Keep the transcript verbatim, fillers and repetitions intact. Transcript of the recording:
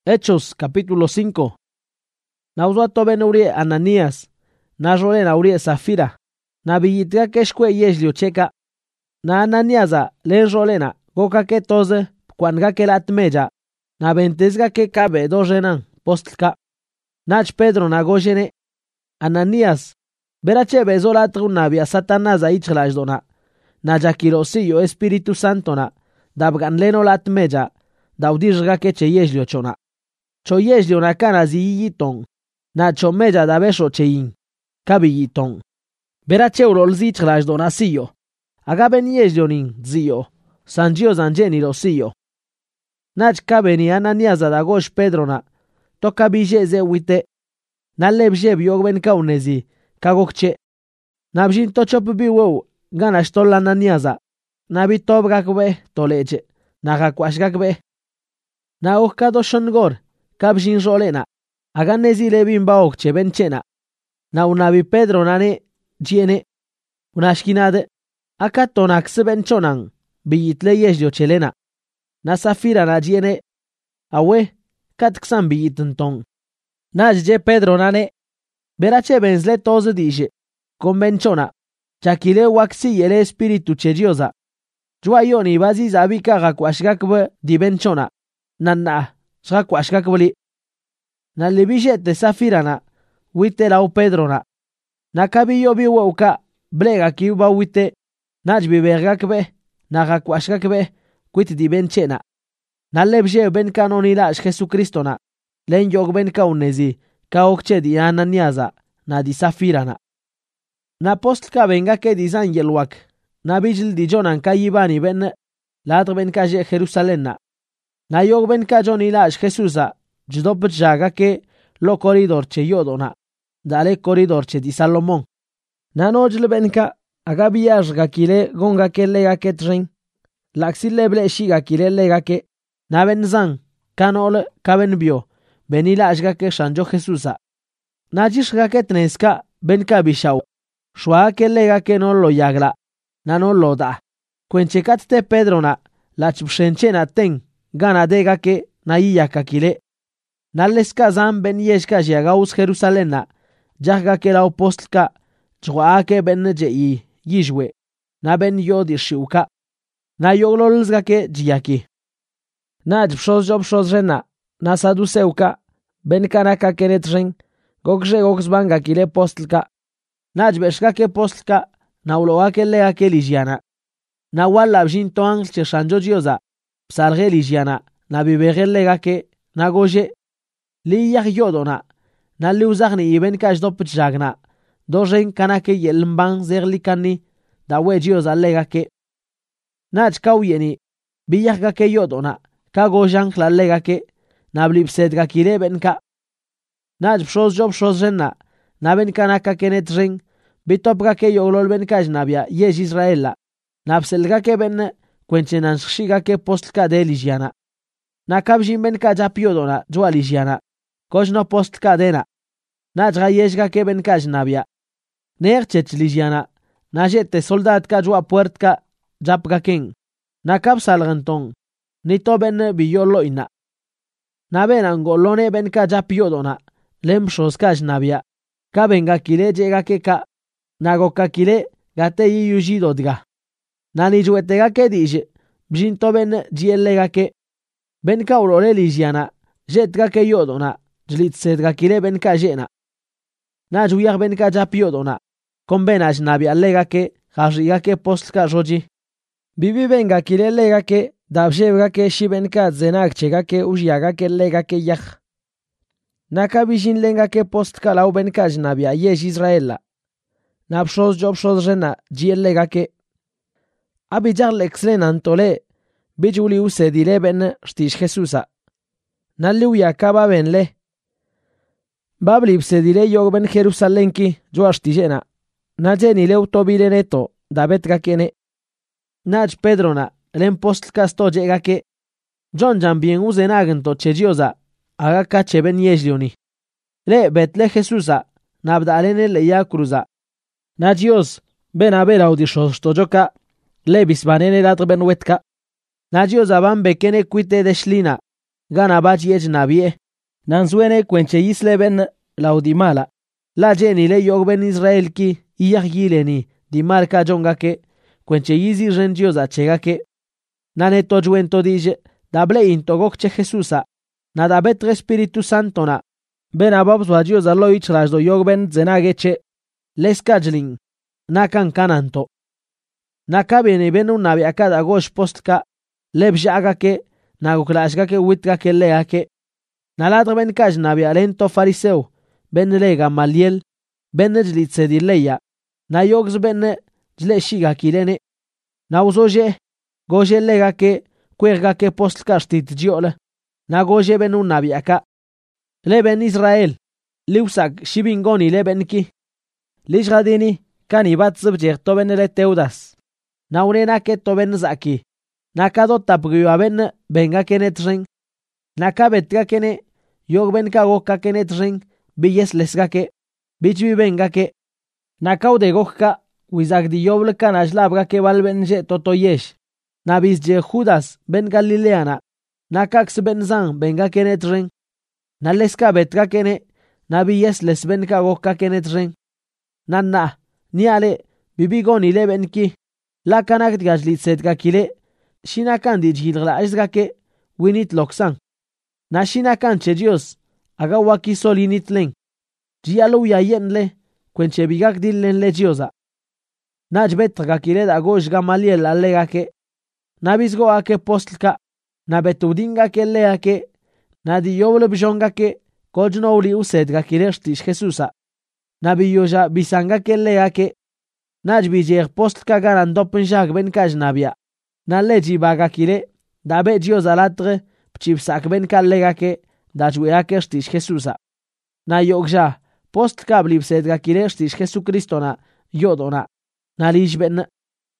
Hechos capítulo cinco. Nauzwa toben urie Ananías, na rolen aurie Zafira, na billitka keshkwe yezlio cheka, na Ananiasa len rolena goka ke toze kwanga ke latmeja, na bentezga ke kabe dojenan postlka. Nach Pedro na gojene, Ananías, berache bezolatru nabia Satanasa ichlajdona, na jakirosillo Espíritu Santo na, dabgan leno latmeja, daudizga ke che yezlio chona. Cho yezlio na kana ziyiton, na cho meja da besho chein, kabiyiton. Berache urol zichlajdona siyo, agaben yezlionin zio, sanjio zanjeni lo siyo. Nach kabeni Ananiasa da gosh Pedro na, toka bijeze wite, na lebje biogben kaunezi, kagokche. Na bjin tochop biwew, gana shtola Ananiasa, na bitob gakbe toleche, na gakwash gakbe. Na okado shongor, kabjin rolena, aganezi lebin baokche benchena. Na unabi Pedro nane, jiene, unashkinade, akatonax benchonan, biyitle yezlio chelena. Na Zafira na jiene, awe, katksan biyitinton. Na je Pedro nane, berache benzle toze dije, convenchona, chakile waksi yele espiritu chedioza. Juayoni bazi zabika gakwashgakbe di benchona, nanna, shgakwashgakbli. Na libijete Zafira na, wite lau Pedro na. Na kabiyo biweuka, blega kiuba wite, nach bibergakbe, na gakwashgakbe, quit di benchena. Na lebje ben kanonilash Jesucristo na, len yog ben kaunezi, ka okche di Ananiasa, na di Zafira na. Na postka venga ke di zanjelwak, na bijil di jonan ka yibani ben, latr ben ka je Jerusalem na. Na yog ben ka jonilash Jesusa, jdop jaga ke lo koridor che yodona, dale koridor che di Salomon. Na nojl ben ka, agabiyash gakile gonga ke lega ke tren, laxile ble shiga kile lega ke, na ben zan, kanol kaben bio, benila ashga ke shanjo Jesusa. Na jishga ke tneska ben ka bishau, shwa ke lega ke no lo yagla, na no lo da. Kwenchekat te Pedro na, la chpshenchena ten, gana dega ke na yiyaka kile. Na leska zan ben yeshka jagaus Jerusalem na, jahga ke la opostka, chwa ke ben je yi, yishwe, na ben yodi shiuka. Na yoglolzga ke jiyaki. Na jpshoz job shozrena, na saduseuka, ben kanaka kenetren, gokje goksbanga kile postlka. Na jbeshka ke postlka, na uloga ke lega ke lijiana. Na wala bjin toang che shanjo jioza, psalge lijiana, na bibege lega ke, na goje. Li yak yodona, na liuzagni iben kajdop jagna, dojen kanake yelmbang zerlikani, da we jioza lega ke. Nach kauyeni, biyakga ke yodona, ka gojan la lega ke, na blipsetga kire benka. Nach pshoz job shozrenna, na benka naka kenetren, bitopga ke yoglol benka jnabia, yej Israela, na pselga ke ben, kwenchenan shiga ke postka de lijiana. Na kabjin benka japiodona, jwa lijiana, kojno postka dena. Nach ga yejga ke benka jnabia. Nerchech lijiana, na jete soldat ka jwa puertka, japga king, na kapsalganton, nito ben biyolo ina. Na ben angolone ben ka japiodona, lemshos ka jnabia, ka benga kile jega ke ka, na goka kile gate yi yujidodga. Na nijuetega ke dije, bjinto ben jielega ke, ben ka urole lijiana, jetga ke yodona, jlitsetga kile ben ka jena. Na juyag ben ka japiodona, kon ben ajnabia lega ke, hajiga ke postka roji. Bibi venga kile lega ke, dabjevga ke shiben ka zenak chega ke ujiaga ke lega ke yach. Naka bijin lenga ke post ka lau ben ka jnabia yesh Israela. Na pshoz job pshoz rena jiel lega ke. Abijar lexlen antole, bijuli usedile ben shtish Jesusa. Na liuya kaba ben le. Babli psedile yog ben Jerusalenki jo ashtijena. Na jeni leu tobile neto, dabet ga kene. Nach Pedro na, len postka sto jega ke, John jan bien uzenagento chejioza, aga ka cheben yezlioni. Le betle Jesusa, nabdalene le ya cruza. Na Dios, ben haber audishos tojoka, le bisbanene latr ben wetka. Na Dios aban bekene kuite de shlina, gana bach yech nabie nanzuene kwenche yisle ben laudimala la jeni le yog ben Israel ki iyag yileni di marka jongake kwenche yizi rendioza chegake nane tojwen todije dable intogok che Jesusa na dabet Espiritu Santo na ben ababs wajioza lo ich rajdo yog ben zenage che leskajling nakan kananto nakabene ben un nabi akada gosh postka lebjagake naguklashgake witgake leake naladr ben kaj nabi alento fariseo ben le Gamaliel ben jlitzedileya na yogs ben jle shiga kilene na uzoje goje legake kwergake postka shtit jiole na goje ben un nabi aka leben Israel liusak shibingoni lebenki lishradini kanibat zbjer toben le teudas na unena ke toben zaki na kado tapgyo ben benga kenet ring na kabetka kene yog ben kago ka kenet ring billes lesgake bichbi benga ke na kaude gokka wizak di yobl kanash labga ke valben je totoyesh na bis je Judas ben Galileana na kax ben zan benga kenet ring na leska betka kene na billes les ben kago ka kenet ring nanna ni ale bibigoni leben ki la kanak gajlit setka kile shina kan di jhilgla ajgake winit loksan na shina kan chejios aga waki solinit len jialo ya yenle kwenche bigak dillen legiosa najbet gakile da gosh Gamaliel allegake nabisgo ake postlka na betudinga ke leake na di yoblo bjonga ke kojno uli used gakile shtish Jesusa nabi yoja bisanga ke leake najbi jer postlka garan dopen jak ben kaj nabia na leji baga kile dabe jio zalatre pchipsak ben kallegake dajweake shtish Jesusa na yogja postlka blibsed gakile shtish Jesucristo na yodona na lijben